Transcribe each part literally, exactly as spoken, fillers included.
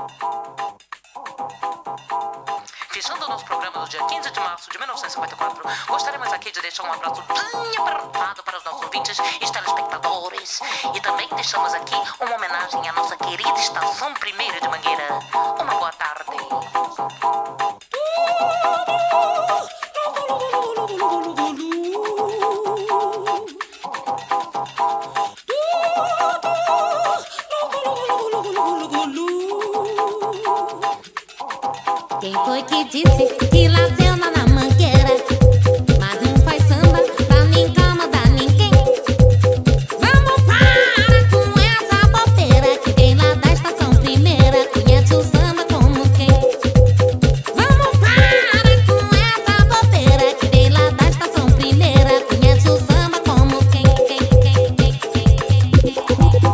Fechando o nosso programa do dia quinze de março de mil novecentos e cinquenta e quatro, gostaríamos aqui de deixar um abraço bem apertado para os nossos ouvintes e telespectadores. E também deixamos aqui uma homenagem à nossa querida Estação Primeira de Mangueira. Uma boa tarde. Quem foi que disse que nasceu lá na mangueira? Mas não faz samba pra nem incomodar ninguém. Vamos parar com essa bobeira que vem lá da Estação Primeira. Conhece o samba como quem? Vamos parar com essa bobeira que vem lá da Estação Primeira. Conhece o samba como quem? Quem, quem, quem, quem, quem,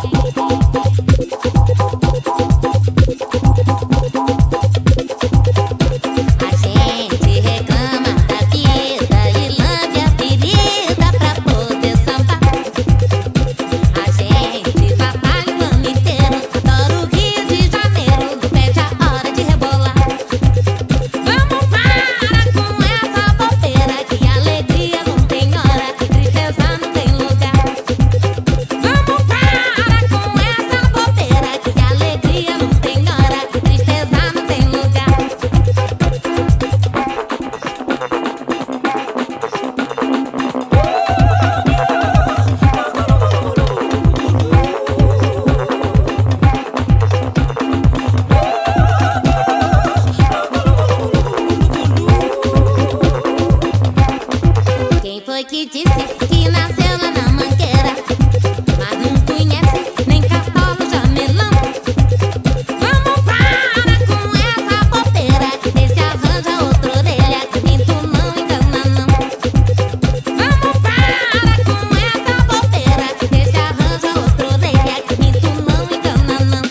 que disse que nasceu lá na mangueira, mas não conhece nem cartola ou jamelão. Vamos parar com essa bobeira que desse arranja outra orelha, que pinto não engana não. Vamos parar com essa bobeira que desse arranja outra orelha, que pinto não engana não.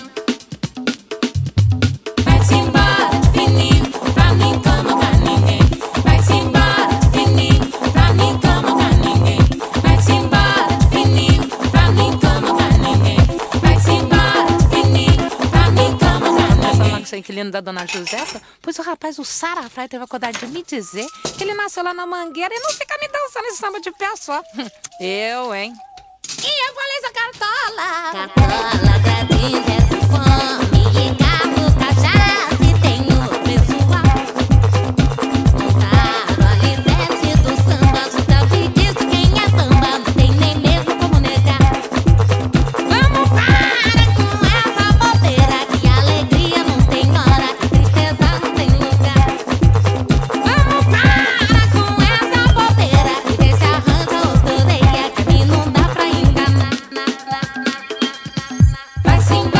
Vai-se embora de fininho, pra não incomodar ninguém. Vai-se embora de fininho, pra não incomodar ninguém. Vai-se embora de fininho, pra não incomodar ninguém. Vai-se embora de fininho, pra não incomodar ninguém. Essa não é inquilino da dona Josefa? Pois o rapaz, o Sarafrai, teve a coragem de me dizer que ele nasceu lá na mangueira e não fica me dançando esse samba de pé só. Eu, hein? E eu falei essa cartola. Cartola, gradinho, é com fome. E carro, cachaça e tem o pessoal. Montaram a alicerce do samba. Justa que diz quem é samba, não tem nem mesmo como negar. Vamos parar com essa bobeira, que alegria não tem hora, que tristeza não tem lugar. Vamos parar com essa bobeira, que desse arranja outra orelha, que a mim não dá pra enganar. Vai-se embora.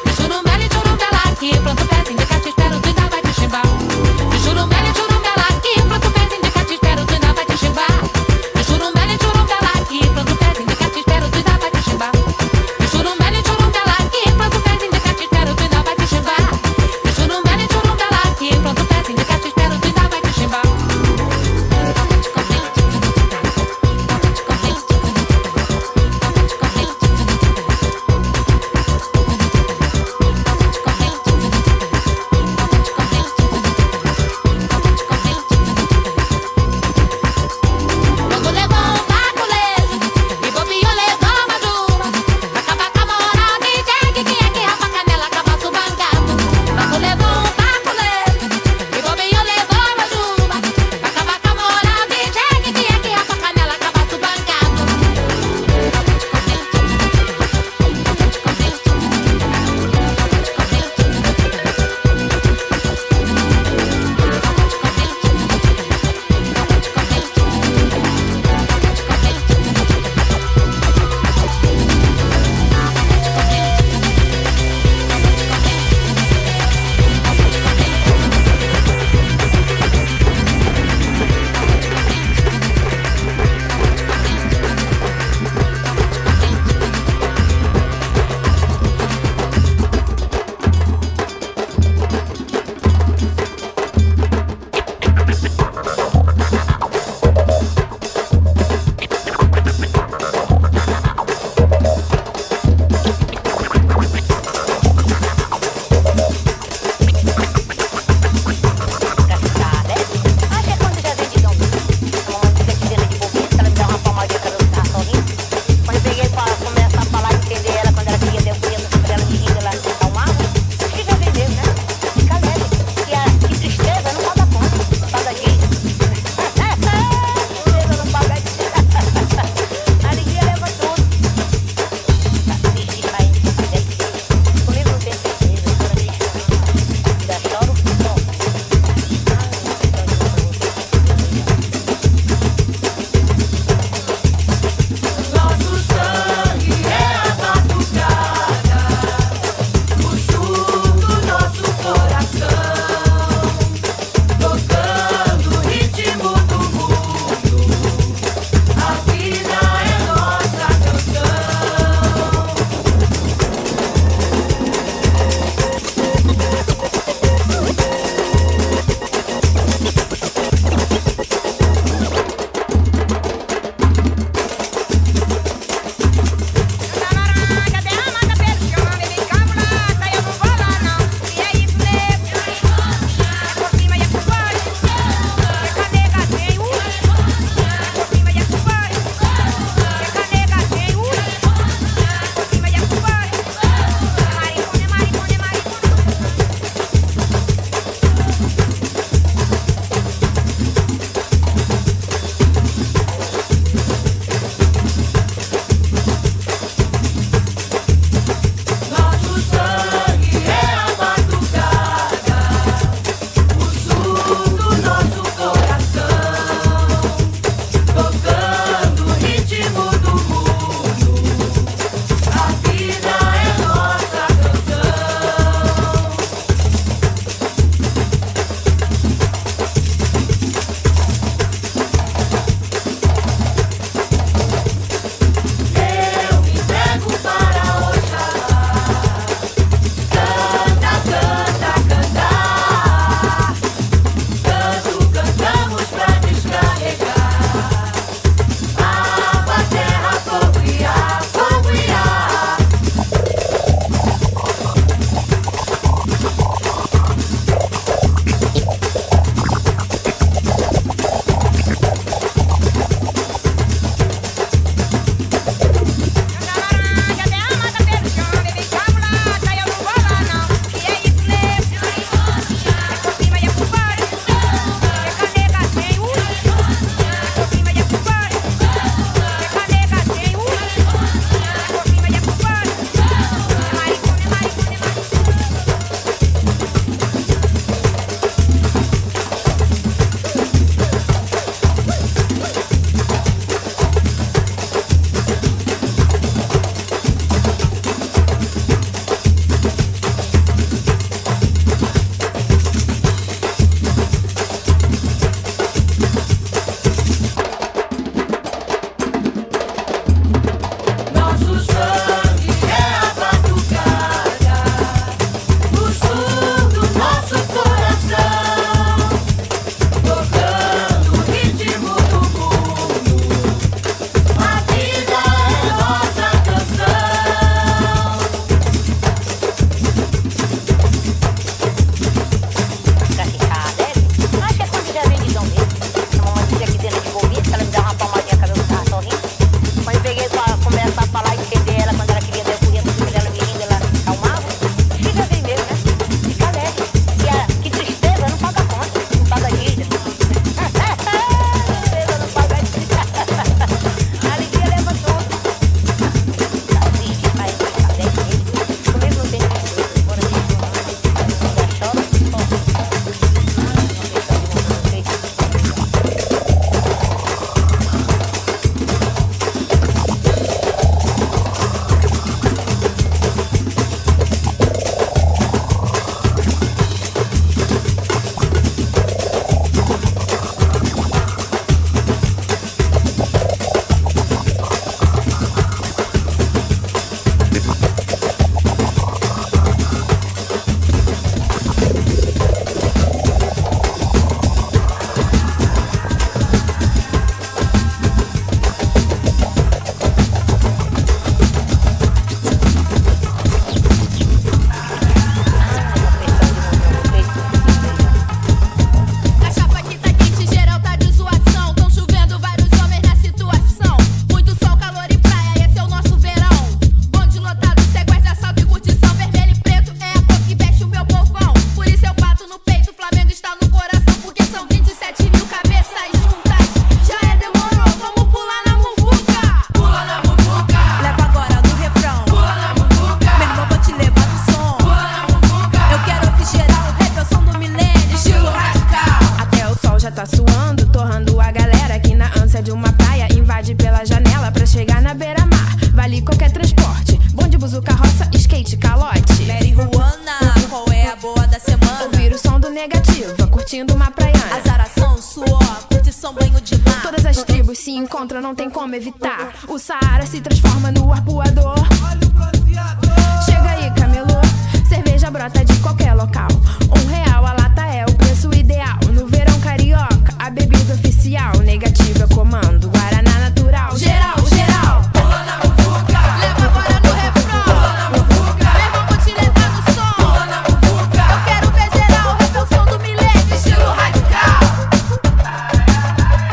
chegar na beira-mar, vale qualquer transporte. Bonde, buzu, carroça, skate, calote. Marihuana, qual é a boa da semana? Ouvir o som do Negativa, curtindo uma praiana. Azaração, suor, curtição, banho de mar. Todas as tribos se encontram, não tem como evitar. O Saara se transforma no arpoador. Chega aí, camelô, cerveja brota de qualquer local. Um real a lata é o preço ideal. No verão carioca, a bebida oficial. Negativa comando, Guaraná natural. Geral, geral, Pula na muvuca, leva agora no refrão. Pula na muvuca, Meu irmão, vou te levar no som. pula na muvuca. Eu quero ver geral, rever o som do milênio, estilo radical.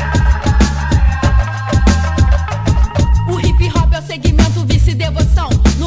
O hip hop é o segmento, vice devoção.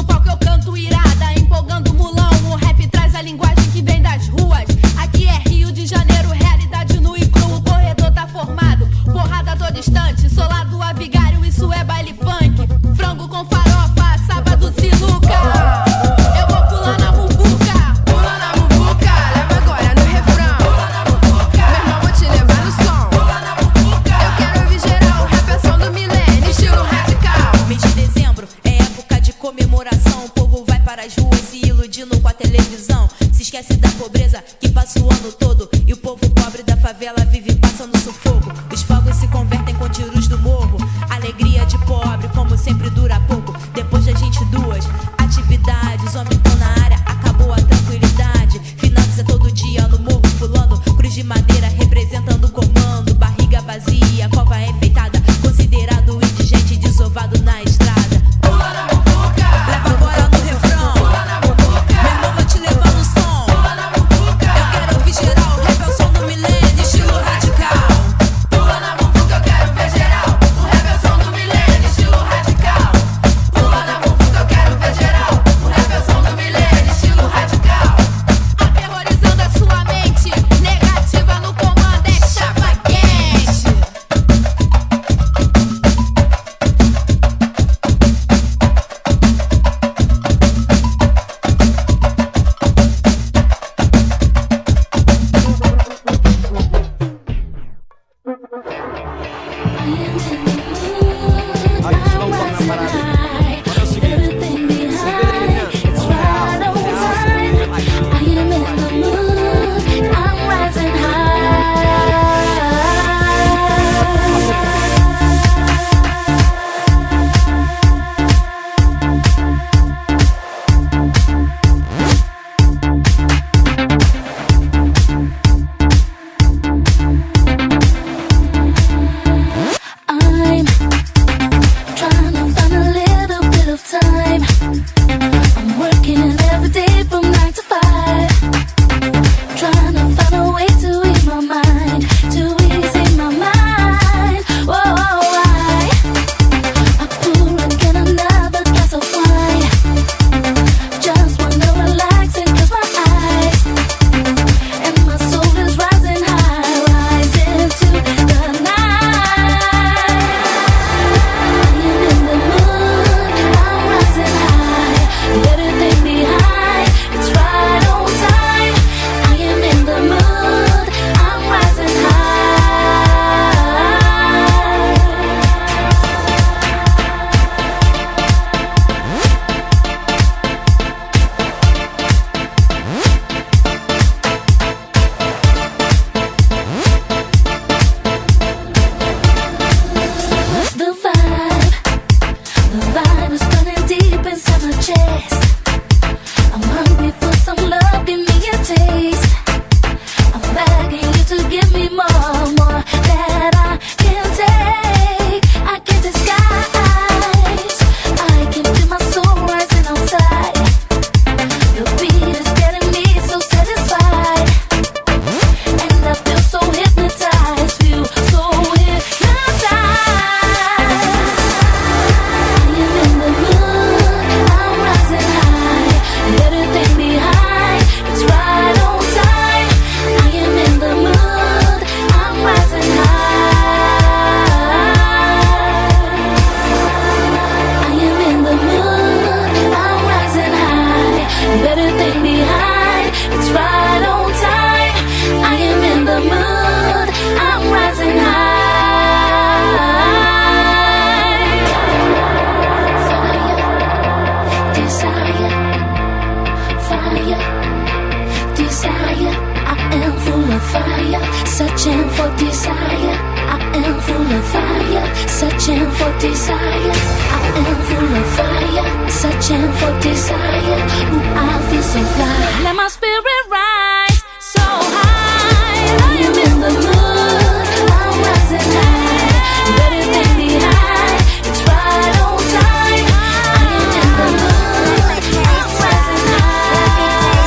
searching for desire. I am full of fire, searching for desire. I am full of fire, searching for desire. Ooh, I feel so fly. Let my spirit rise so high. I am in the mood, I'm rising high. Better than behind, it's right on time. I am in the mood, I'm rising high.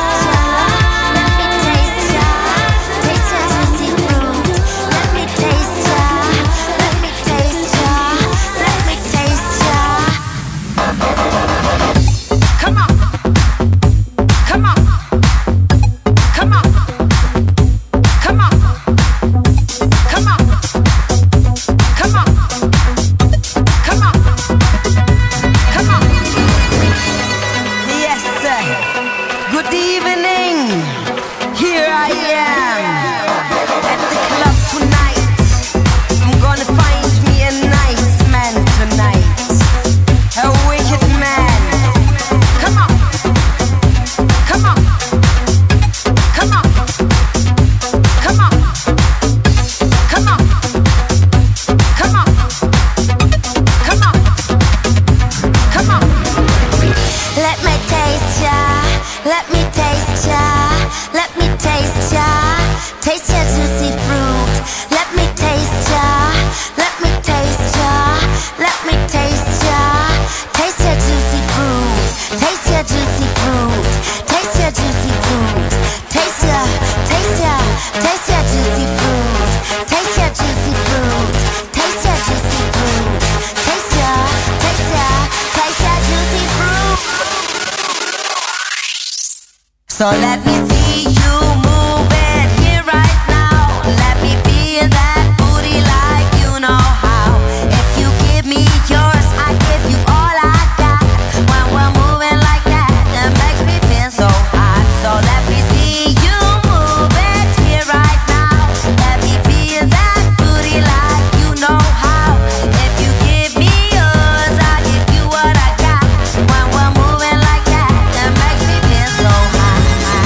So let me see you move it here right now. Let me feel that booty like you know how. If you give me yours, I give you all I got. When we're moving like that, it makes me feel so hot. So let me see you move it here right now. Let me feel that booty like you know how. If you give me yours, I give you what I got. When we're moving like that, it makes me feel so hot.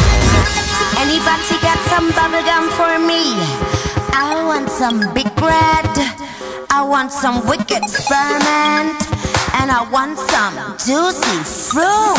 Anybody got some bubblegum for me? I want some big bread, I want some wicked spearmint, and I want some juicy fruit.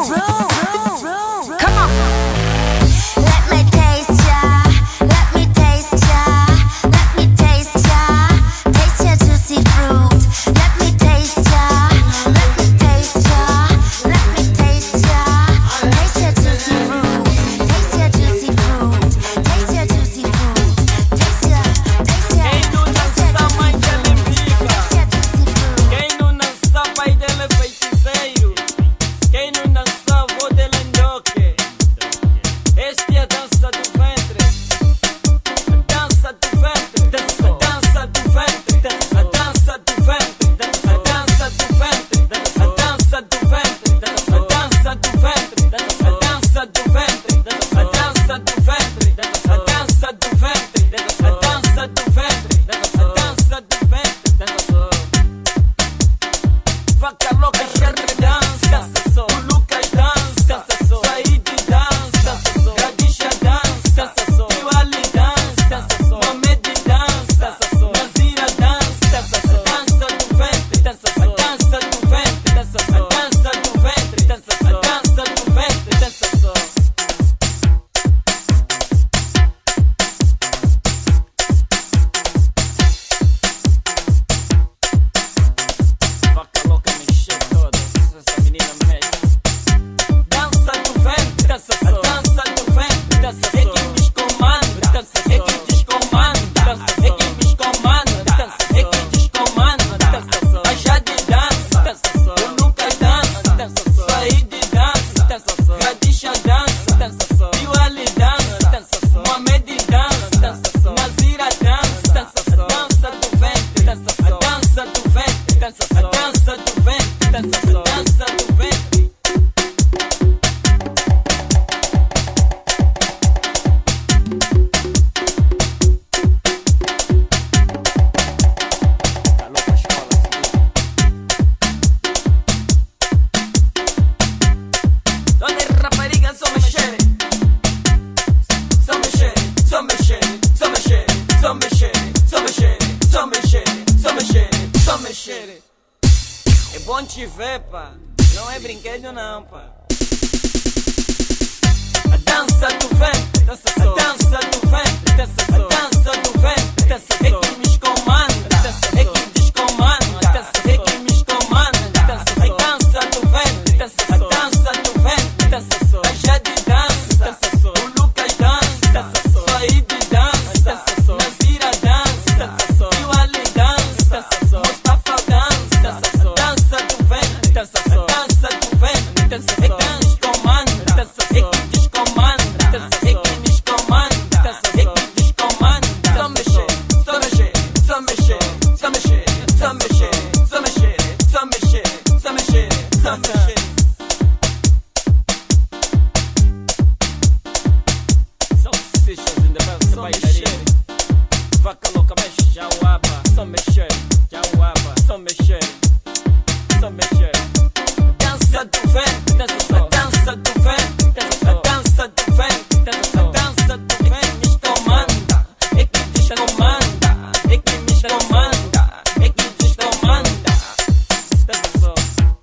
Come on! Let me taste ya, let me taste ya, let me taste ya. Taste your juicy fruit. Let me taste ya, let me taste ya, let me taste ya. Taste your juicy fruit. Taste your juicy fruit. Taste your juicy fruit. Taste your, taste your, taste your juicy fruit. Quem não dança vai dele feiticeiro. Quem não dança vou dele endoque. Esta é a dança do ventre. A dança do ventre. A dança do ventre. A dança do ventre. A dança do ventre. A dança do ventre. A dança do ventre. A dança do ventre. A dança do ventre. A dança do ventre. A dança do ventre. A dança do ventre. Vaca louca, xerre dança. O Lucas dança. Saíde dança. Gradisha dança. E o Ali dança. Mohamed dança. Nazira dança. Dança do ventre. Dança do ventre. Dança do ventre. Dança do ventre. Dança só. Vaca louca mexe toda, essa menina mexe. Dança do ventre, dança só. Dança do ventre, dança só. É quem me comanda, dança só. É quem descomanda, dança só. É quem me comanda, dança só. É quem descomanda, dança só. A Jade dança, dança só. O Lucas dança, dança só. Saíde dança, dança só. Gradisha dança, dança só. E o Ali dança, dança só. Mohamed dança, dança só. Nazira dança, dança só. Dança do ventre, dança só. Dança do ventre, dança só. Dança do ventre, dança só. Dança do ventre. Alô pra escola, Donde raparigas só mexer, só mexer, só mexer, só mexer. Onde vê, pá, não é brinquedo não, pá. A dança do vento, dança só. A dança do vento, dança só. A dança do vento, dança só. É que me comanda, é que descomanda, é que me comanda, dança só. A dança do vento, dança só. A dança do vento, dança só. A Jade dança, dança só. O Lucas dança, dança só. Saíde dança, dança só. Nazira dança, dança só. E o Ali dança, dança só. Mustafa dança, dança só. Dança do vento, dança só. Dança do vento, dança só. É que descomanda, dança só. É que descomanda, dança só. É que descomanda, dança só. É que descomanda. Só mexer, só mexer, só mexer, só mexer, só mexer, só mexer, só mexer, só mexer, só mexer. Salsichas in the best bailarina. Vaca louca mexe, jauaba. Só mexer, jauaba. Só mexer, só mexer. Dança do vento, dança só. Dança do vento, dança só. Dança do vento, dança só. Dança do vento, me comanda. É que descomanda, é que me comanda, é que descomanda. Dança só.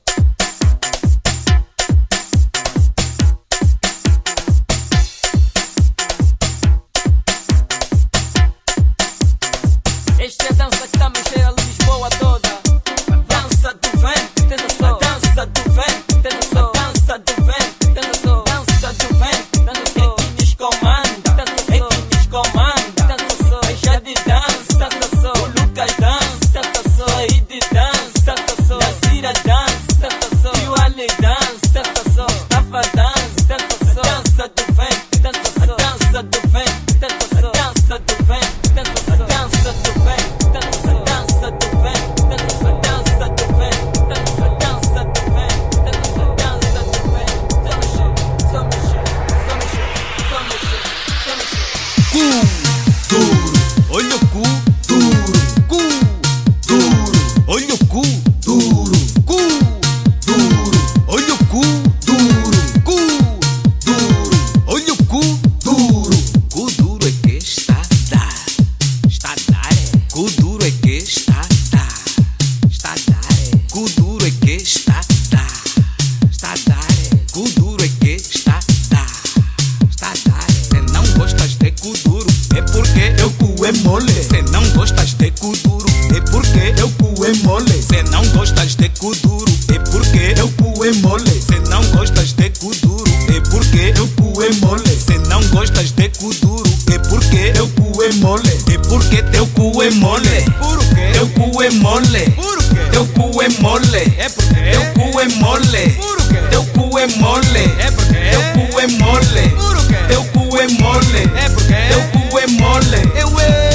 Esta é a dança que tá a mexer a Lisboa toda. Dança do vento, dança só. Dança do vento, dança só. Dança do vento, dança só. Dança do vento, dança só. É que nos comanda, dança só. É que nos comanda, dança só. A Jade dança, dança só. O Lucas dança, dança só. Saíde dança, dança só. Nazira dança, dança só. E o Ali dança, dança só. Mustafa dança, dança só. Dança do vento, dança só. Dança do vento, dança só. Dança do vento, dança só. Dança do vento, dança só. Dança do vento, dança só. Dança do vento, dança só. Dança do vento, dança só. Dança do vento. Só mexer, só mexer, só mexer, só mexer, só mexer. Cu duro, olha o cu duro, cu duro, olha o cu duro, cu duro, olha o cu duro, cu duro, olha o cu duro. Cu duro é que está a dar, está a dar, é. Cu duro é que está a dar, está a dar, é. Cu duro é que está a dar, está a dar, é. Cu duro é que está a dar, está a dar, é. Se não gostas de cu duro, é porque eu cu é mole. Se não gostas de cu duro, é porque eu cu é mole. Se não gostas de cu duro, é porque eu cu é mole. Se não gostas de cu duro, é porque eu cu é mole. Se não gostas de cu duro, é porque eu cu é mole. É porque teu cu é mole. Por quê? Teu cu é mole. Por quê? Teu cu é mole. É porque teu cu é mole. Por quê? Teu cu é mole. É porque teu cu é mole. Por quê? Teu cu é mole. É porque teu cu é mole. Eu é.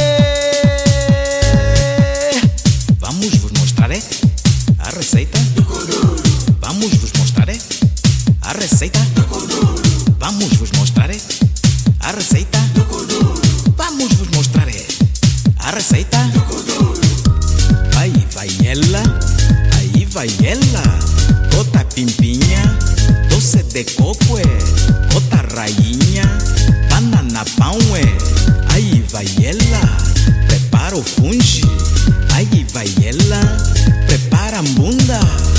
Vamos vos mostrar é a receita do cu duro. Vamos vos mostrar é a receita do cu duro. Vamos vos mostrar é a receita do cu duro. Vamos vos mostrar é a receita do cu duro. Aí vai ela, aí vai ela, toda pimpinha, doce de coco é, outra rainha, banana pão é. Aí vai ela, prepara o funge. Aí vai ela, prepara a bunda.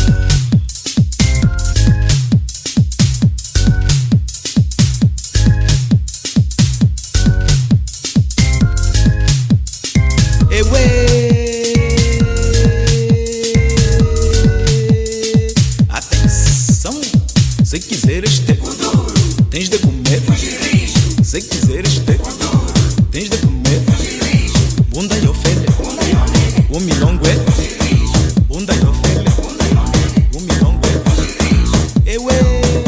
Eu é. Atenção, se quiseres ter, tens de comer. Se quiseres ter, tens de comer. Bunda e ofele, o milongo é. Bunda e ofele, o milongo é. Eu é.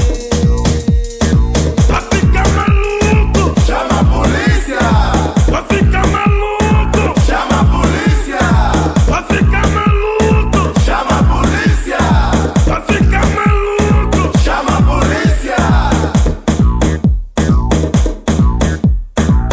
Vai ficar maluco, chama a polícia. Vai ficar maluco, chama a polícia. Vai ficar maluco, chama a polícia. Vai ficar maluco, chama a polícia.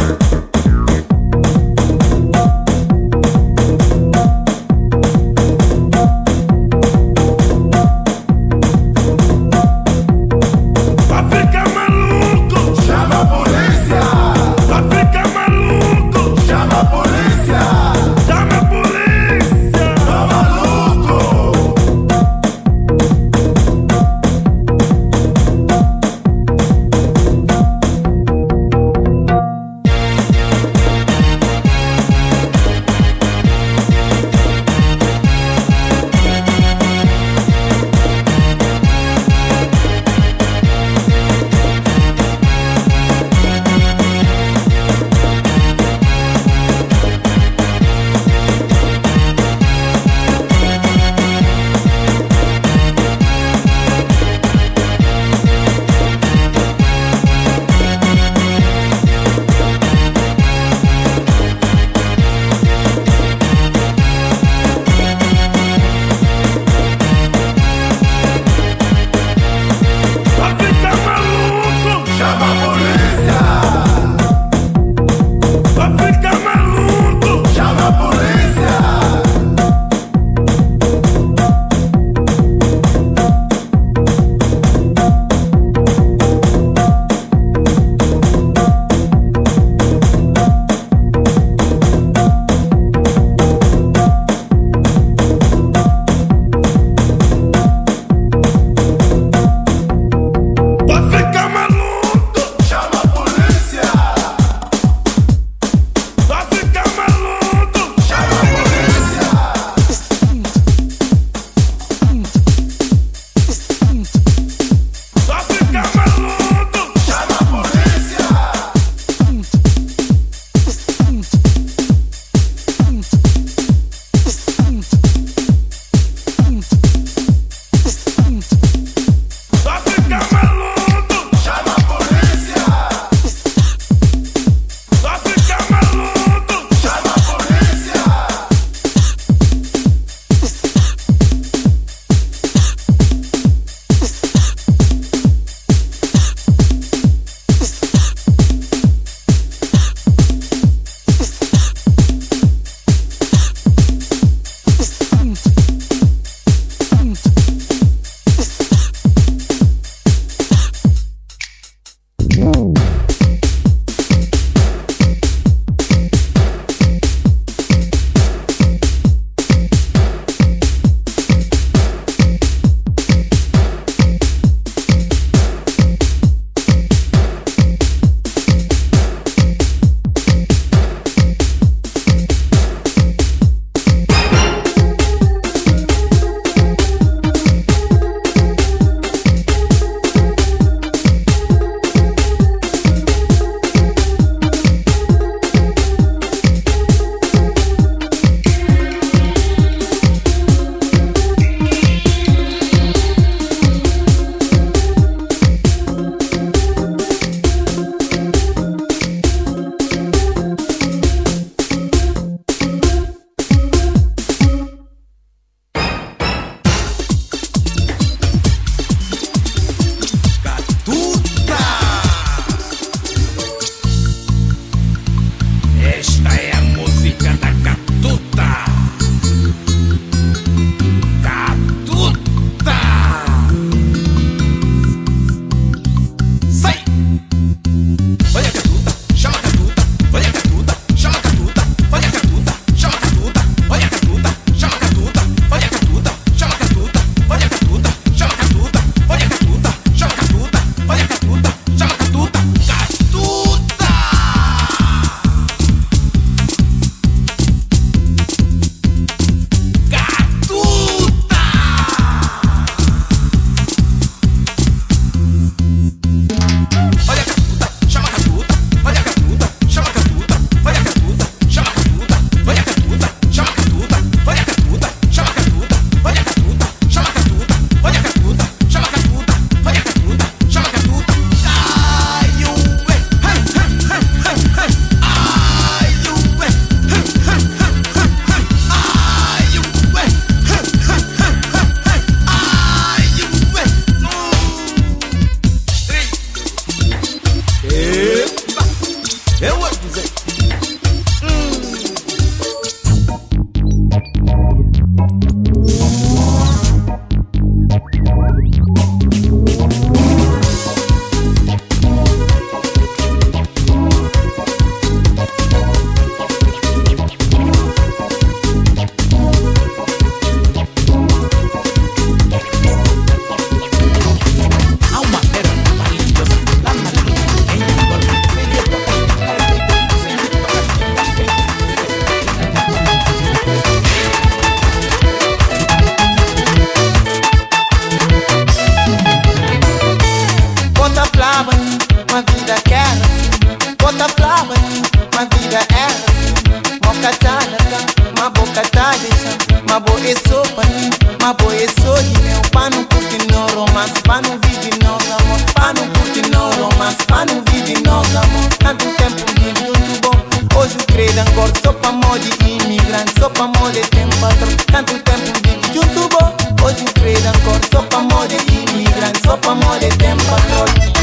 Pá não curte no romance, pá não vive nos amor. Pá não curte no romance, pá não vive nos amor. Tanto tempo vive tudo bom. Hoje o creio ancora só pra amor de imigrante, só pra amor de tempo patrão. Tanto tempo vive tudo bom. Hoje o creio ancora só pra amor de imigrante, só pra amor de tempo patrão.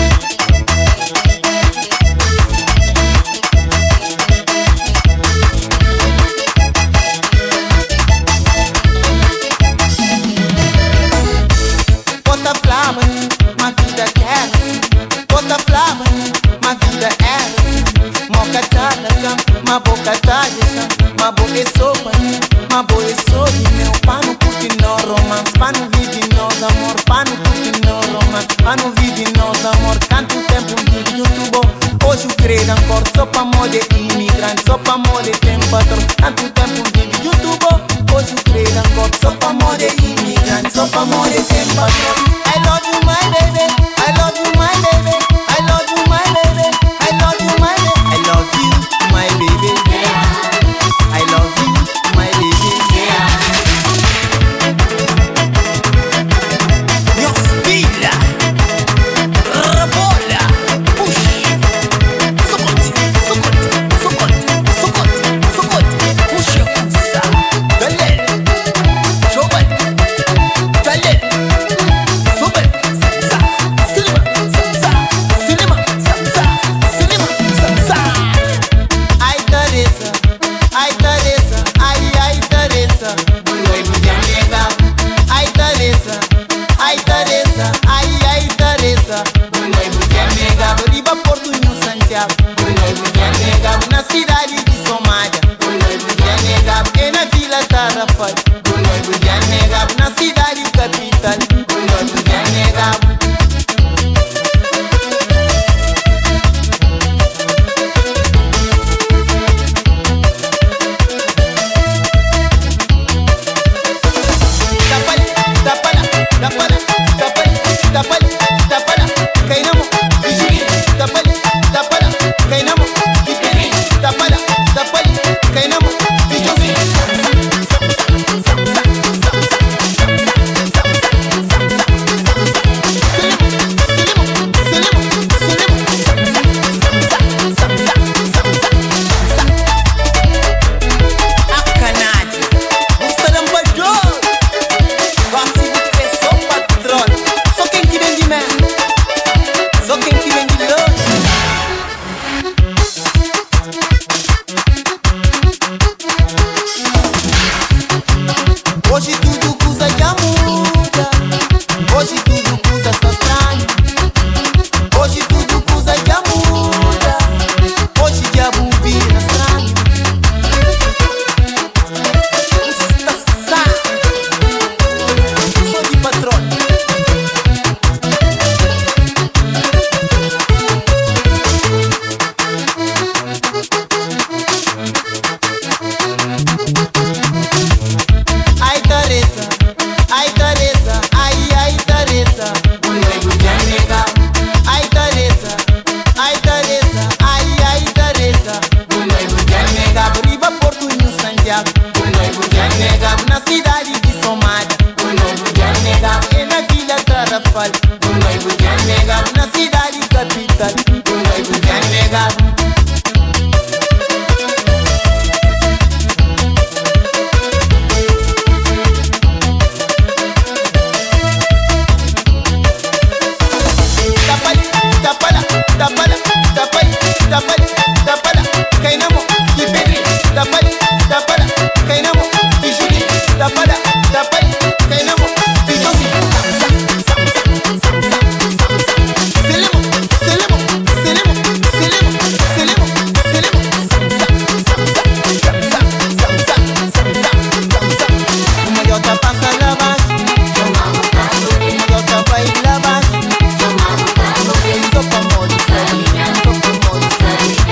Ma vida quer, bota flama, ma vida é. Moca tada cam, ma boca tada cam, ma boca é sopa, ma boca é sopa. Meu pá não curte no romance, pá não vive nos amor, pá não curte no romance, pá não vive nos amor. Tanto tempo vive tudo bom. Hoje o creio ancora só pra amor de imigrante, só pra amor de tempo patrão. Tanto tempo vive tudo bom. Hoje o creio ancora só pra amor de imigrante, só pra amor de tempo patrão. I love you, my baby. I love you, my baby. I love you, my baby. I love you, my baby. I love you, my baby. I love you, my baby. Minha filha, rebola, puxa, socote, socote, socote, socote, socote, puxa, sa, galera, joga, galera. Na cidade de Somália, o noivo já negado. E na Vila Tarrafal, o noivo já negado. Na cidade capital, o noivo já negado. Tapali, tapala, tapala, tapali, tapali, tapala, cainamo, bijuí, tapali, tapala, cainamo. Tapala, tapali, cainamo, bijuí. Hoje tudo coisa já muda. Hoje tudo coisa está estranho. Hoje tudo coisa já muda. Hoje diabo vira estranho. Estação, sou de patrão. Ai Teresa, ai Teresa, ai ai Teresa, o noivo já negado. Ai Teresa, ai Teresa, ai ai Teresa, o noivo já negado. Riba Porto New Santiago, o noivo já negado. Na cidade de Somália, o noivo já negado. E na Vila Tarrafal, o noivo já negado. Na cidade capital, o noivo já negado. Tapala, tapala, tapali, tapali, tapala, cainamo, iberi, tapali, tapala, cainamo, bijuí, tapala, tapali, cainamo, bijuí. Selemo, selemo, selemo, selemo, selemo, selemo. Uma gota passa lá abaixo, uma gota vai lá abaixo. Sopa mole, farinha, sopa mole, farinha.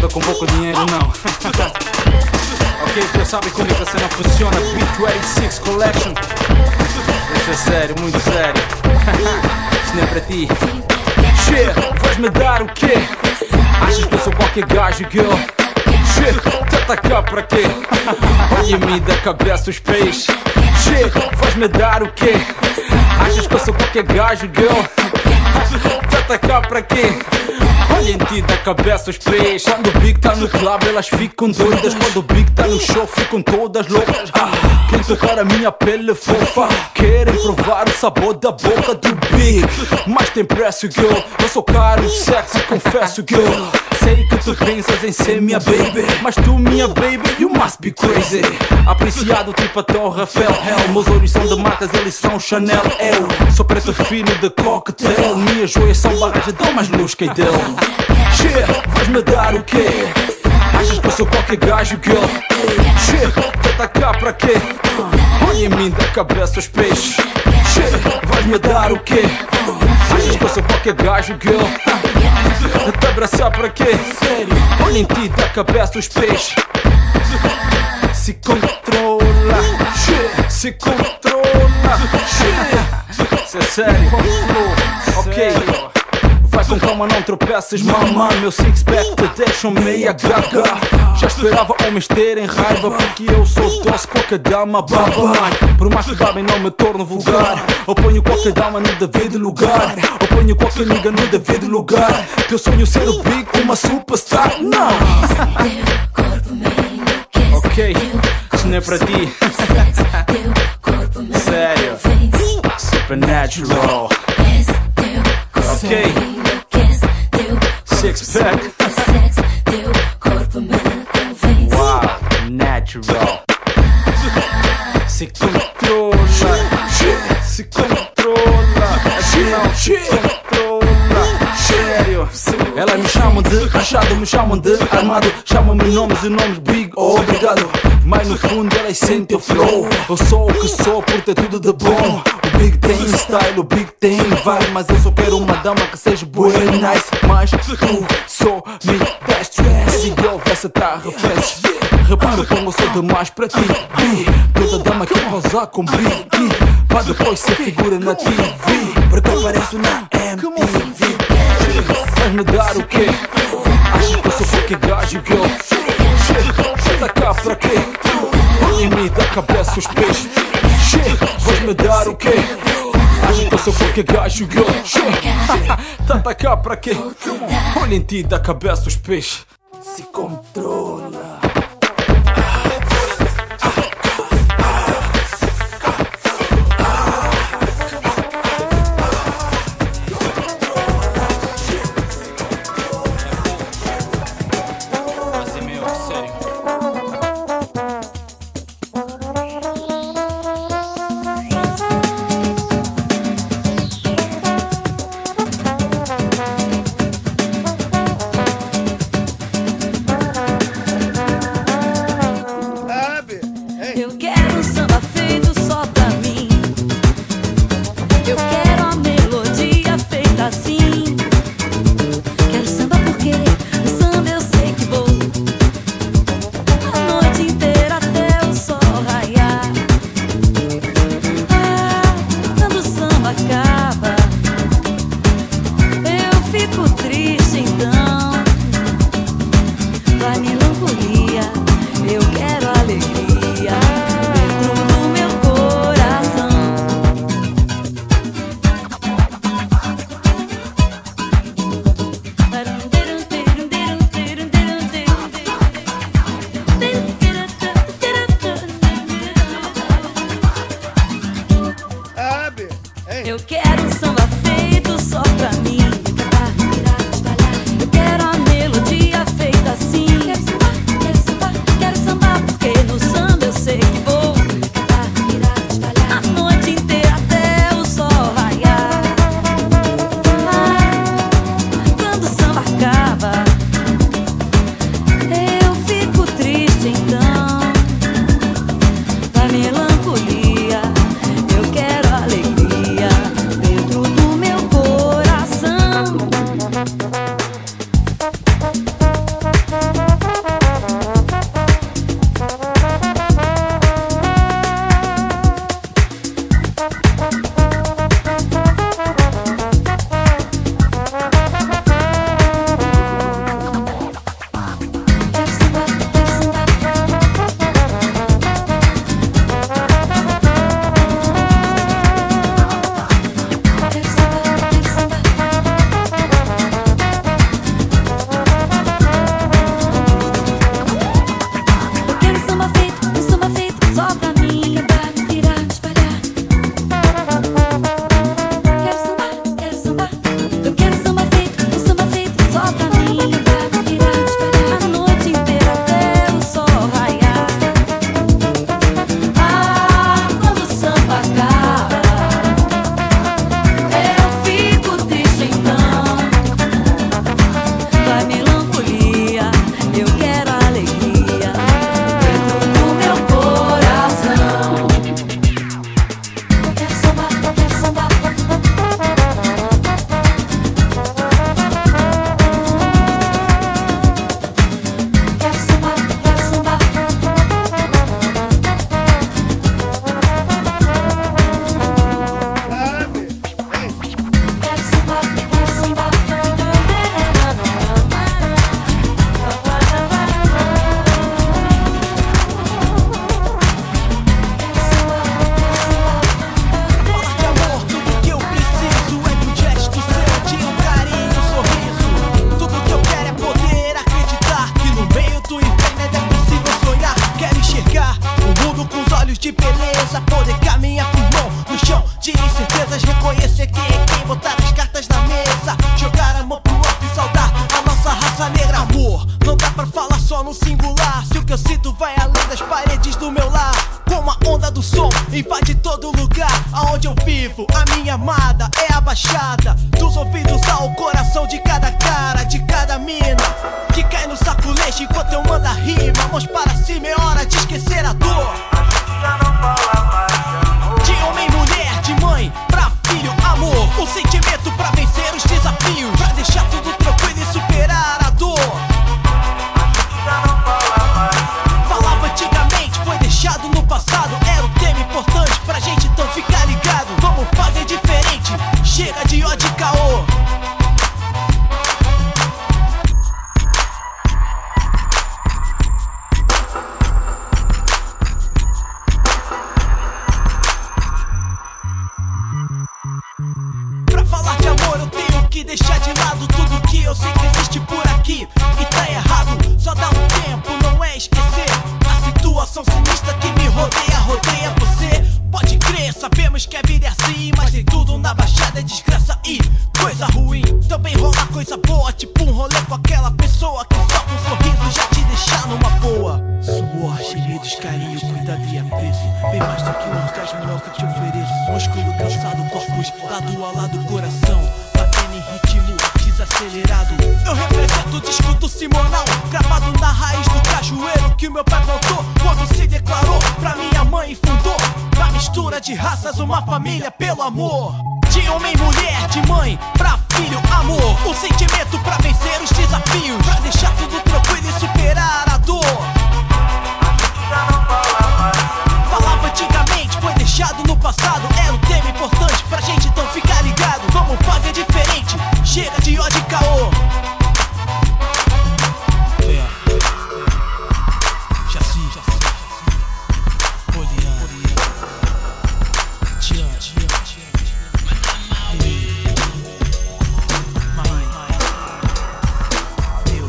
anda com pouco dinheiro, não. Ok, tu sabe como é que a cena funciona. Beat oitenta e seis Collection. Isso é sério, muito sério. Isso não é pra ti. Shit, vais-me dar o quê? Achas que eu sou qualquer gajo, girl? Shit, te atacar pra quê? Olha-me da cabeça os pés. Shit, vais-me dar o quê? Achas que eu sou qualquer gajo, girl? Te atacar pra quê? Olha em ti da cabeça os pés. Quando o Big tá no club elas ficam doidas. Quando o Big tá no show ficam todas loucas. ah, Quem tocar a minha pele fofa querem provar o sabor da boca do Big. Mas tem preço, girl. Eu sou caro, sexy, confesso, girl. Sei que tu pensas em ser minha baby, mas tu, minha baby, you must be crazy. Apreciado tipo a Torre Eiffel. Meus olhos são de marcas, eles são Chanel. Eu sou preto fino de cocktail. Minhas joias são barras, dão mais luz que dele. Shit, vais-me dar o quê? Achas que eu sou qualquer gajo, girl? Shit, te atacar pra quê? Olha em mim da cabeça aos pés. Shit, vais-me dar o quê? Achas que eu sou qualquer gajo, girl? Te abraçar pra quê? Olha em ti da cabeça aos pés. Se controla, shit, se controla, shit. Isso é sério, ok. Vai com calma, não tropeças, mamã. Meu six-pack te deixam meia gaga. Já esperava homens terem raiva, porque eu sou doce, qualquer dama baba. Por mais que babem não me torno vulgar. Eu ponho qualquer dama no devido lugar. Eu ponho qualquer nigga no devido lugar. Teu sonho ser o Big, uma superstar, não. Ok, isso não é pra ti. Sério, Supernatural. Ok, six pack. Wow, natural. Se controla, se controla. Aqui não se controla. Sério. Elas me chamam de achado, me chamam de armado. Chamam-me nomes e nomes big, obrigado. Mas no fundo elas sentem o flow. Eu sou o que sou por ter tudo de bom. O Big tem style, o Big tem vibe. Mas eu só quero uma dama que seja boa e nice. Mas tu sou me best dress. E eu essa tá refresh. Repara como eu sou demais pra ti. Toda dama que pousar com Big pra depois ser figura na T V. Porque eu apareço na M T V. Vais-me dar o quê? Achas que eu sou qualquer gajo, girl? Shit, tá cá pra quê? Olha em mim da cabeça os pés. Shit, vais-me dar o quê? Achas que eu sou qualquer gajo, girl? Shit, tá cá pra quê? Olha em ti da cabeça os pés. Se controla. Sério. invade todo lugar aonde eu vivo. A minha amada é a baixada, dos ouvidos ao coração de cada cara, de cada mina que cai no saculejo enquanto eu mando a rima. Mãos para cima, é hora de esquecer a dor. De homem, mulher, de mãe pra filho, amor. O sentimento pra vencer os desafios, pra deixar tudo tranquilo e superar a dor. Falava antigamente, foi deixado no passado. Era um tema importante pra gente, então ficar ligado. Vamos fazer diferente, chega de ódio e caô. Pra falar de amor eu tenho que deixar de lado tudo que eu sei que existe por aqui e tá errado. Só dá um tempo, não é esquecer a situação sinistra que me rodeia, rodeia você. Pode crer, sabemos que a vida é assim, mas tem tudo na baixada, é desgraça e coisa ruim. Também rola coisa boa, tipo um rolê com aquela pessoa que só com um sorriso já te deixa numa boa. Suor, gemidos, carinho, cuidado e apreço. Bem mais do que um orgasmo, é o que eu te ofereço. Músculo cansado, corpos lado a lado, coração batendo em ritmo desacelerado. Eu represento o disco do Simonal, gravado na raiz do cajueiro que o meu pai plantou quando se declarou pra minha mãe e fundou na mistura de raças uma família pelo amor. De homem, mulher, de mãe pra filho, amor. O sentimento pra vencer os desafios, pra deixar tudo tranquilo e superar a dor. Falava antigamente, foi deixado no passado. Era um tema importante pra gente, então ficar ligado. Vamos fazer diferente, chega de ódio e caô. É. Jaci, Jaci, Poliana, Tian, Tian, Mãe, eu,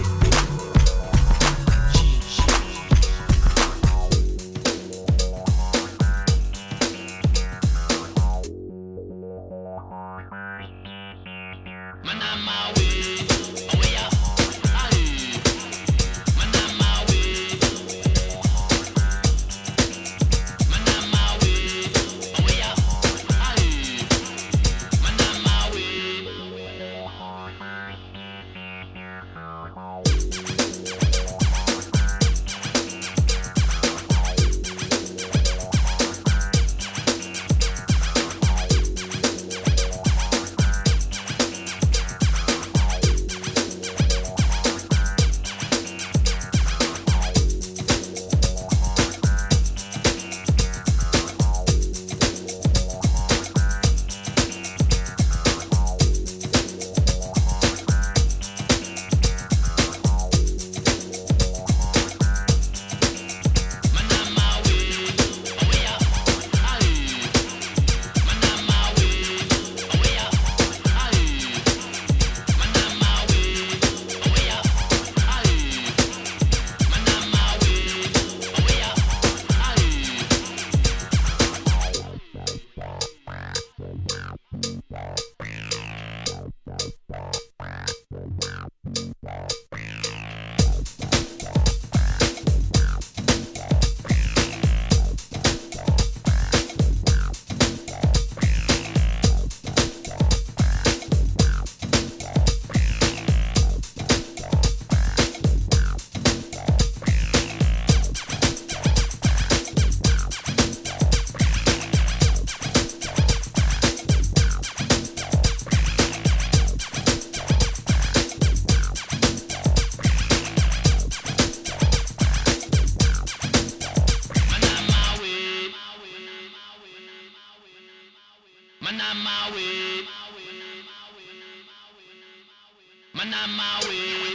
Man on my way.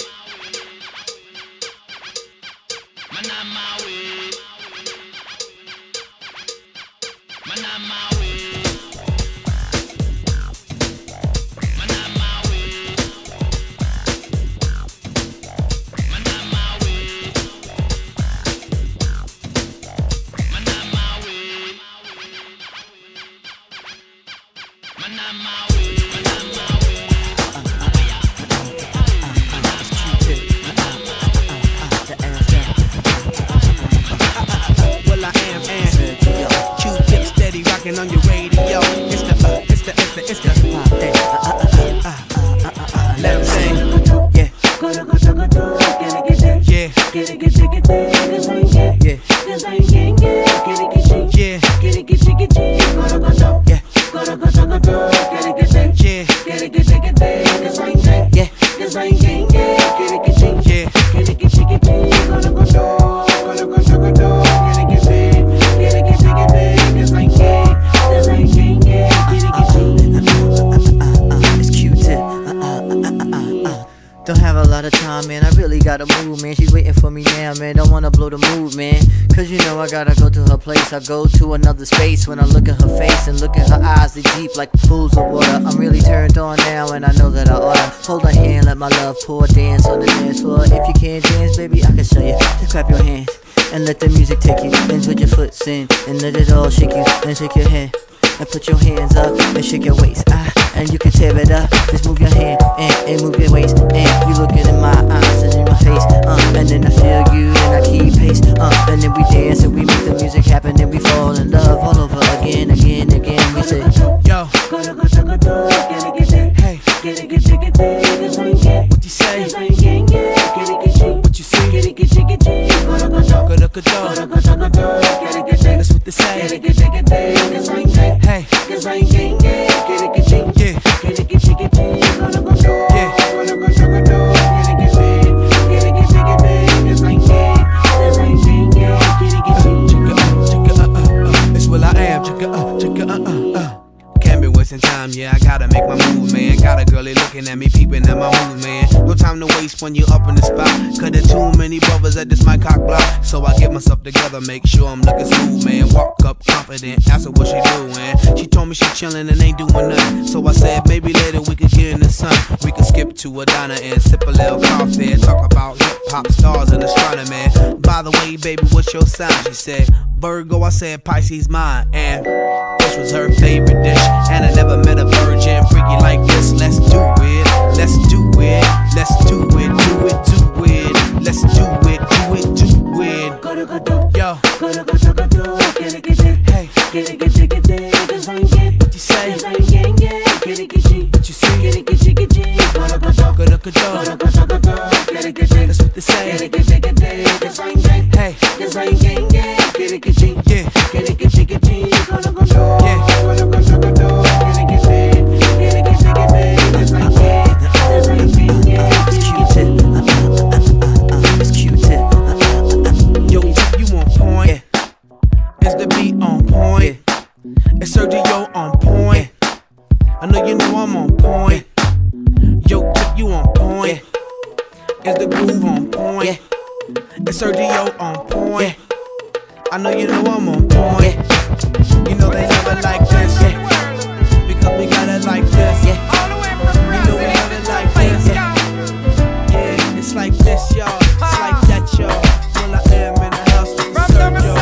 Man on my way. Man on my way. Man on my way. Man on my way. Man on my way. Man on my way. Man on my way. Don't have a lot of time, man, I really gotta move, man. She's waiting for me now, man, don't wanna blow the mood, man. Cause you know I gotta go to her place. I go to another space when I look at her face and look at her eyes, they deep like pools of water. I'm really turned on now and I know that I oughta hold her hand, let my love pour, dance on the dance floor. If you can't dance, baby, I can show you. Just clap your hands and let the music take you. Then put your foot in and let it all shake you. Then shake your head and put your hands up and shake your waist. Ah, and you can tear it up. Just move your hand and, and move your waist. And you looking in my eyes and in my face. Uh, and then I feel you and I keep pace. Uh, and then we dance and we make the music happen. And we fall in love all over again, again, again. We say, yo, hey, what you say? What you see? That's what they say. Hey, it's will I am, chicka, uh, chicka, uh, uh, uh. Can't be wasting time, yeah, I gotta make my move, man. Got a girlie looking at me, peeping at my moves, man. No time to waste when you up in the spot. Cause there's too many brothers at this my cock block. So I get myself together, make sure I'm looking smooth, man. Walk up confident, ask her what she doing. She told me she chillin' and ain't doing nothing. So I said, maybe later we could get in the sun. We could skip to a diner and sip a little coffee. Talk about hip-hop stars and astronomy. By the way, baby, what's your sign? She said, Virgo. I said, Pisces mine. And this was her favorite dish. And I never met a virgin freaky like this. Let's do it, let's do it, let's do it, do it, do it. Let's do it, do it, do it. Yo, hey, what you say? What you see? That's what they say. Hey, yeah, is the beat on point? It's Sergio on point. I know you know I'm on point. Yo, chick, you on point. Is the groove on point? It's Sergio on point. I know you know I'm on point. You know they have it like this, because we got it like this. You know we have it like this. Yeah, it's like this, y'all. It's like that, y'all. Well, I am in the house with the Sergio.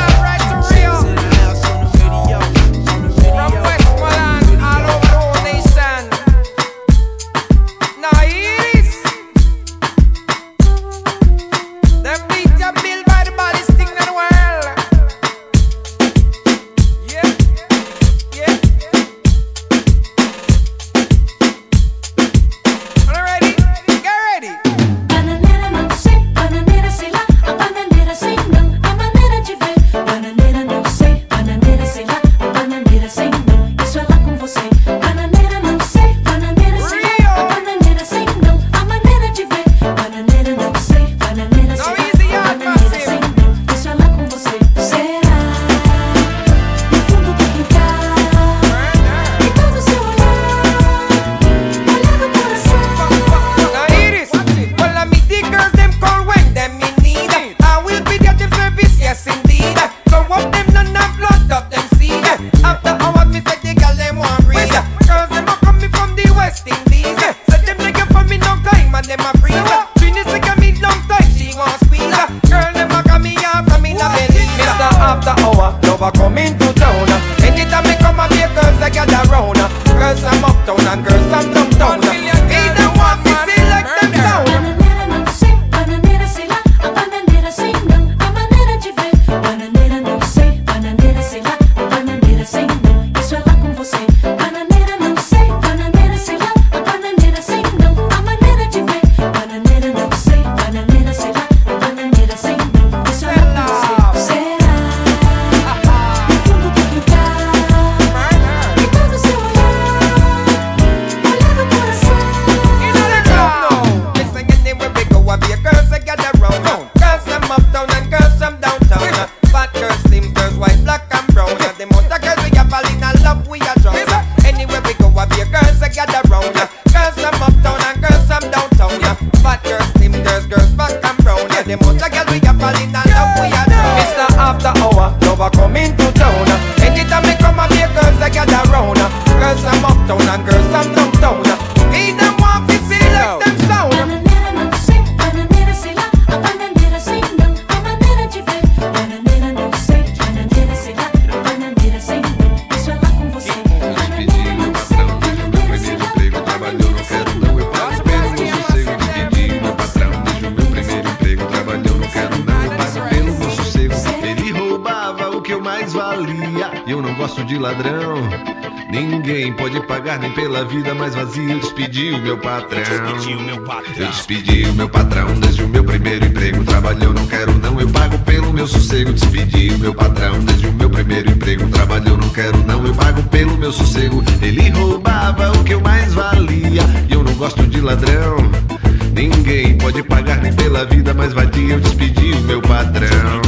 mais valia. Eu não gosto de ladrão. Ninguém pode pagar nem pela vida mais vazia. Eu despedi o meu patrão. Eu despedi o meu patrão desde o meu primeiro emprego. Trabalho eu não quero não, eu pago pelo meu sossego. Despedi o meu patrão desde o meu primeiro emprego. Trabalho eu não quero não, eu pago pelo meu sossego. Ele roubava o que eu mais valia. E eu não gosto de ladrão. Ninguém pode pagar nem pela vida mais vadia. Eu despedi o meu patrão.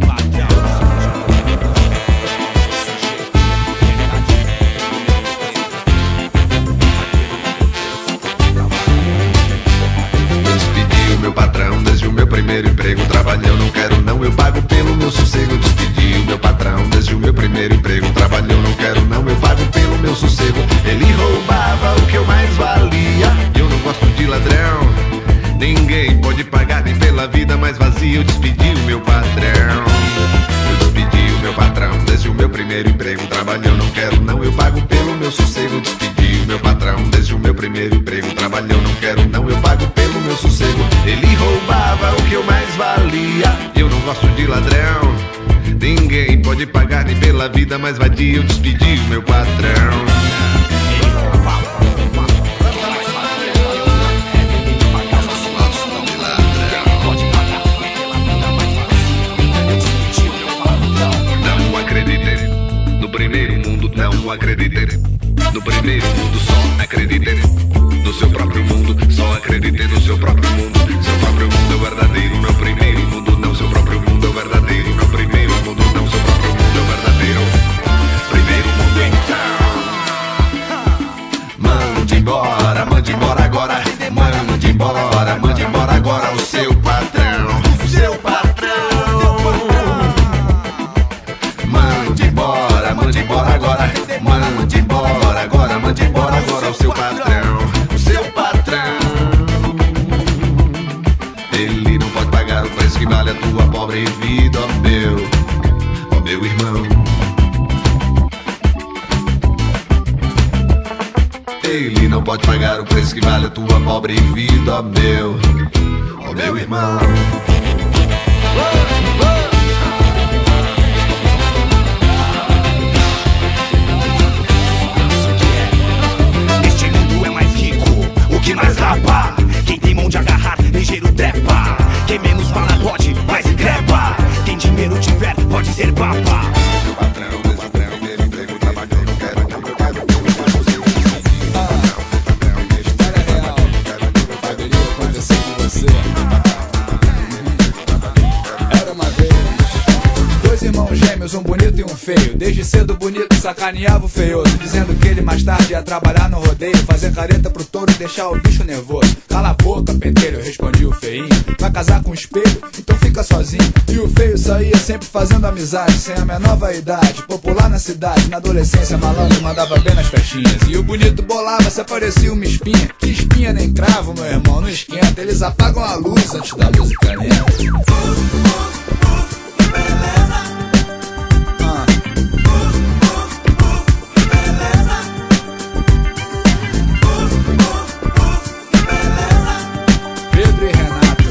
Meu patrão desde o meu primeiro emprego. Trabalho eu não quero não, eu pago pelo meu sossego. Despedi o meu patrão desde o meu primeiro emprego. Trabalho eu não quero não, eu pago pelo meu sossego. Ele roubava o que eu mais valia. Eu não gosto de ladrão. Ninguém pode pagar nem pela vida mais vazia. Eu despedi o meu patrão. Eu despedi o meu patrão desde o meu primeiro emprego. Trabalho eu não quero não, eu pago pelo meu sossego. Despedi o meu patrão desde o meu primeiro emprego. Trabalho eu não quero não, eu pago pelo meu sossego. Ele roubava o que eu mais valia. Eu não gosto de ladrão. Ninguém pode pagar nem pela vida mais vadia. Eu despedi o meu patrão. Não acredite no primeiro mundo, não acredite no primeiro mundo, só acredite no seu próprio mundo, só acredite no seu próprio mundo. Seu próprio mundo é o verdadeiro, meu primeiro mundo. Não, seu próprio mundo é o verdadeiro, meu primeiro mundo. Não, seu próprio mundo é o verdadeiro primeiro mundo. Então mande embora, mande embora agora. Mande embora, mande embora agora o seu patrão. O seu patrão. Mande embora, mande embora agora. Mande embora agora, mande embora agora o seu patrão. O seu patrão. Ele não pode pagar o preço que vale a tua pobre vida, ó meu, ó meu irmão. Ele não pode pagar o preço que vale a tua pobre vida, ó meu, ó meu irmão. Este mundo é mais rico, o que mais rapa. Quem tem mão de agarrar, ligeiro trepa. Quem menos fala pode, mais increpa. Quem dinheiro tiver, pode ser papa. Meu patrão, meu patrão, meu emprego, trabalho, eu não quero, não, eu quero, eu quero ser História real, poderia acontecer com você. Era uma vez dois irmãos gêmeos, um bonito e um feio. Desde cedo o bonito sacaneava o feioso, dizendo que ele mais tarde ia trabalhar no rodeio, fazer careta pro touro e deixar o bicho nervoso. Cala a boca, pentelho, respondia o feinho. Vai casar com um espelho? Então fica sozinho. E o feio saía sempre fazendo amizade, sem a menor vaidade, popular na cidade. Na adolescência malandro mandava bem nas festinhas. E o bonito bolava, se aparecia uma espinha. Que espinha nem cravo, meu irmão, não esquenta. Eles apagam a luz antes da música lenta. Pedro e Renato.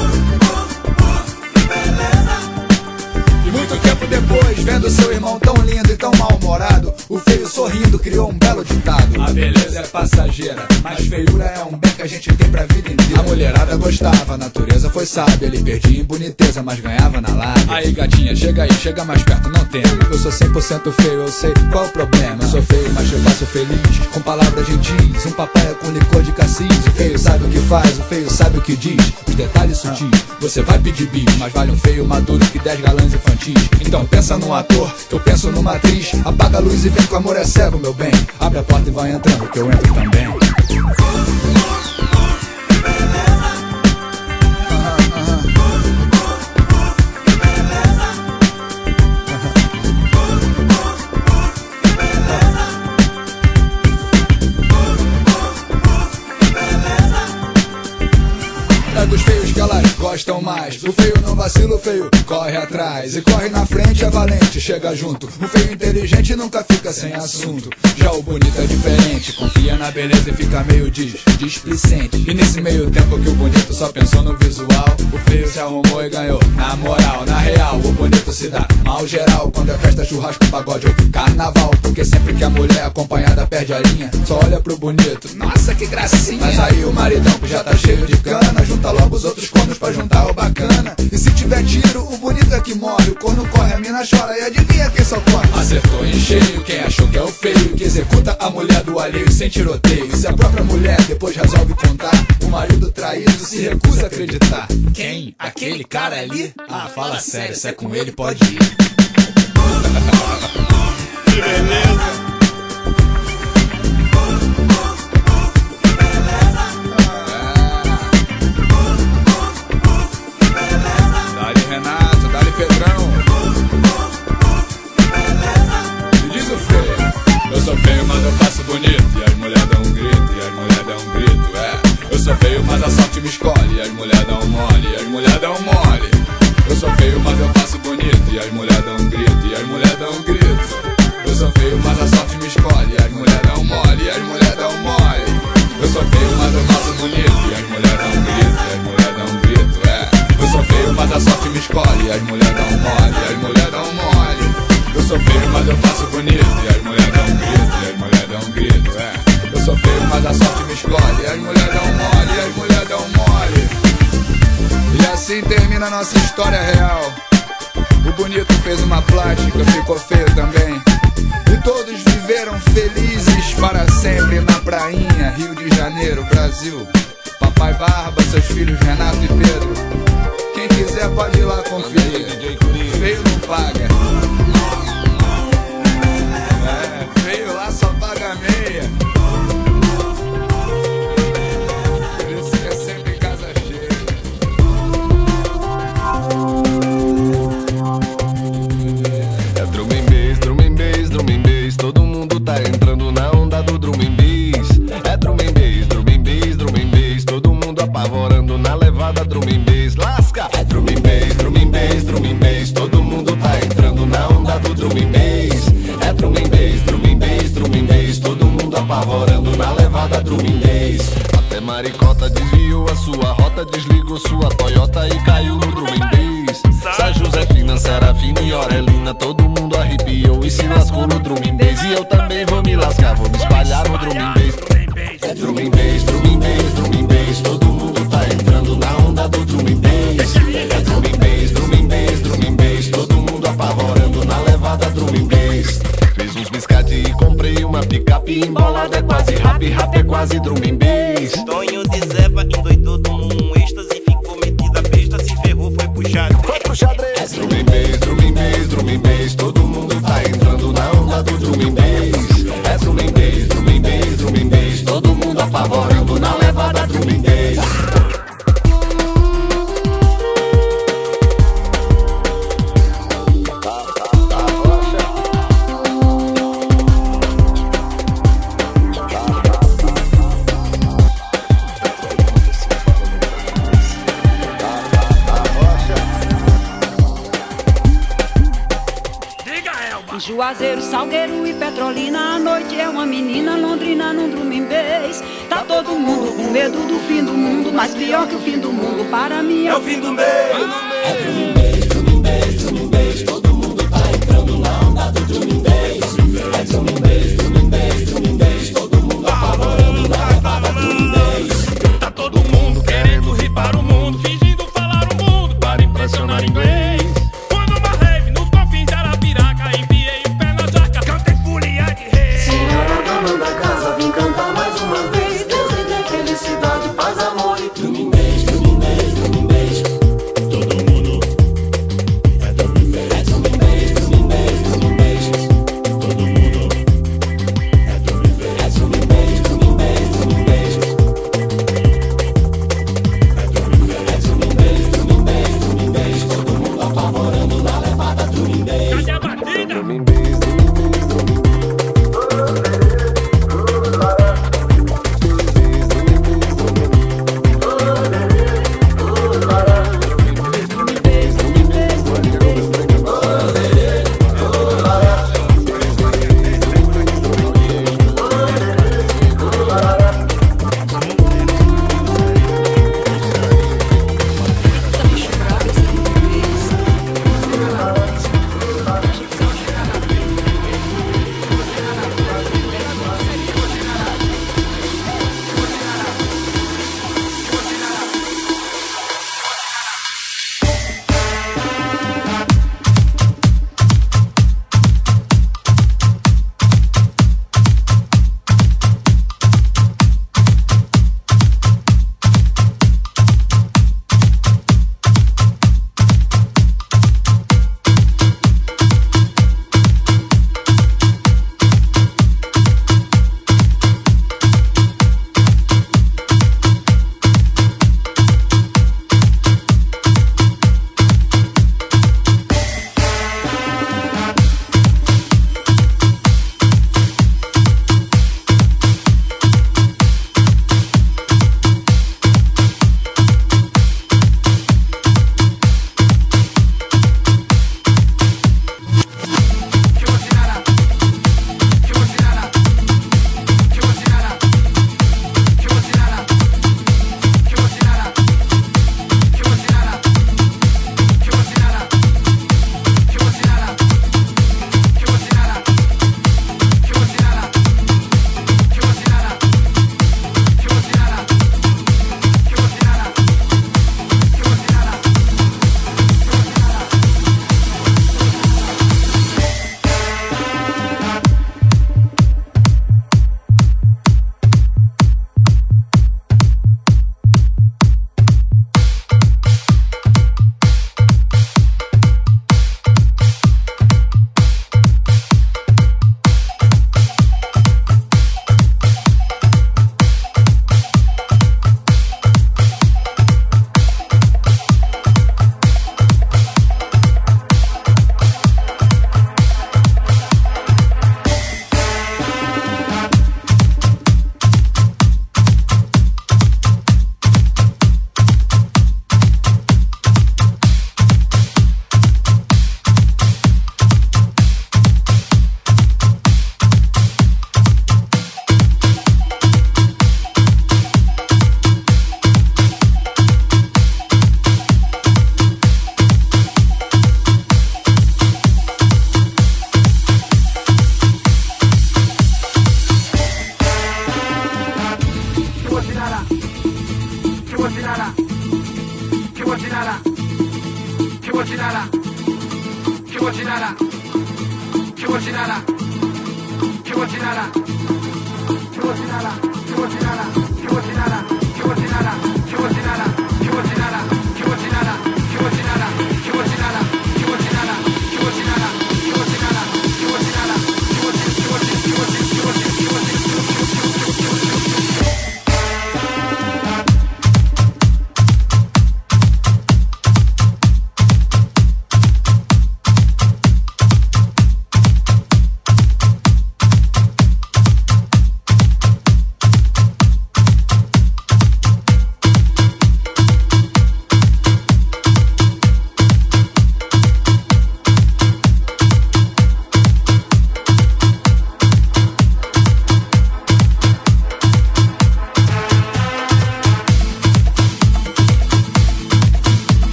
E muito tempo depois, vendo seu irmão tão lindo e tão mal-humorado, o feio sorrindo criou um belo ditado: a beleza é passageira, mas feiura é um bem que a gente tem pra vida inteira. A mulherada gostava, a natureza foi sábia. Ele perdia em boniteza, mas ganhava na lábia. Aí gatinha, chega aí, chega mais perto, não tema. Eu sou cem por cento feio, eu sei qual o problema. Eu sou feio, mas eu faço feliz, com palavras gentis. Um papaya com licor de cassis. O feio sabe o que faz, o feio sabe o que diz. Os detalhes sutis, você vai pedir bis, mas vale um feio maduro que dez galãs infantis. Então pensa num ator, eu penso numa atriz. Apaga a luz e vem que o amor é cego, meu bem. Abre a porta e vai entrando, que eu entro também. dos feios que elas gostam mais. O feio não vacila, o feio corre atrás. E corre na frente, é valente, chega junto. O feio inteligente nunca fica sem assunto. Já o bonito é diferente, confia na beleza e fica meio dis, displicente. E nesse meio tempo que o bonito só pensou no visual, o feio se arrumou e ganhou. Na moral, na real, o bonito se dá mal geral. Quando é festa, churrasco, pagode ou carnaval. Porque sempre que a mulher acompanhada perde a linha, só olha pro bonito, nossa que gracinha. Mas aí o maridão que já tá cheio de cana, junta logo os outros cornos pra juntar o bacana. E se tiver tiro, o bonito é que morre. O corno corre, a mina chora e adivinha quem socorre. Acertou em cheio, quem achou que é o feio, que executa a mulher do alheio sem tiroteio. Se a própria mulher depois resolve contar, o marido traído se recusa a acreditar. Quem? Aquele cara ali? Ah, fala sério, se é com ele pode ir. Que beleza. Dá-lhe Renato, dá-lhe Pedrão. Me diz o feio. Eu sou feio, mas eu faço bonito. E as mulheres dão um grito, e as mulheres dão um grito, é. Eu sou feio, mas a sorte me escolhe. E as mulheres dão um mole, e as mulheres dão um mole. Eu sou feio, mas eu faço bonito. E as mulheres dão um grito, e as mulheres dão um grito. Eu sou feio, mas a sorte me escolhe. E as mulheres dão um mole, e as mulheres dão um mole. Eu sou feio, mas eu faço bonito. E as mulheres dão um grito, e as mulheres dão um grito, é. Eu sou feio, mas a sorte me escolhe. E as mulheres dão um mole, e as mulheres dão um mole. Eu sou feio, mas eu faço bonito. E as mulheres dão um grito, e as mulheres dão um grito, é. Eu sou feio, mas a sorte me escolhe. E as mulheres dão um mole, e as mulheres dão um mole. E assim termina a nossa história real. O bonito fez uma plástica, ficou feio também. E todos viveram felizes para sempre na prainha, Rio de Janeiro, Brasil. Papai Barba, seus filhos Renato e Pedro. Quem quiser pode ir lá conferir. Feio não paga. É, feio lá só paga meia. Por isso que é sempre casa cheia. É drum and bass, drum and bass, drum and bass. Todo mundo tá entrando na onda do drum and bass. É drum and bass, drum and bass, drum and bass. Todo mundo apavorando na levada drum and bass. Lasca! É drum and bass, drum and bass, drum and bass. Todo mundo tá entrando na onda do drum and bass. É drum and bass, drum and bass, drum and bass. Todo mundo apavorando na levada drum and bass. Até Maricota desviou a sua rota, desligou sua Toyota e caiu no drum and bass. Sai Josefina, Serafina e Orelina, todo mundo arrepiou e se lascou no drum and bass. E eu também vou me lascar, vou me espalhar no drum and bass. É drum and bass, drum and bass, drum and bass. Todo mundo tá entrando na onda do drum and bass. É drum and bass, drum and bass, drum and bass. Todo mundo apavorando na levada drum and bass. Fiz uns biscate e comprei uma picape. Embolada é quase rap, rap é quase drum and bass. Tonho de Zeba endoidou de um êxtase. Ficou metida besta, se ferrou, foi pro xadrez. Foi pro xadrez. É drum and bass, drum and bass, drum and bass. Todo mundo tá entrando na onda do drum and bass. É drum and bass, drum and bass, drum and bass. Todo mundo apavorando na levada drum and bass. Juazeiro, Salgueiro e Petrolina. À noite é uma menina londrina num drum and bass. Tá todo mundo com medo do fim do mundo, mas pior que o fim do mundo para mim é o fim do mês. É drum and bass, drum and bass, drum and bass. Todo mundo tá entrando na onda do drum and bass. É drum and bass, drum and bass, drum and bass. Todo mundo apavorando na levada drum and bass. Tá todo mundo querendo ripar o mundo, fingindo falar o mundo para impressionar inglês. Quando uma rave nos confins de Arapiraca, enfiei o pé na jaca, cantei folia de rei. Senhora dona da casa, vim cantar mais uma vez. Deus lhe dê felicidade, paz, amor e drum and bass, drum and bass, drum and bass. Todo mundo é drum and bass, é drum and bass, drum and bass, drum and bass. Todo mundo Kiwachinala, Kiwachinala, Kiwachinala, Kiwachinala, Kiwachinala, Kiwachinala, Kiwachinala, Kiwachinala, Kiwachinala, Kiwachinala.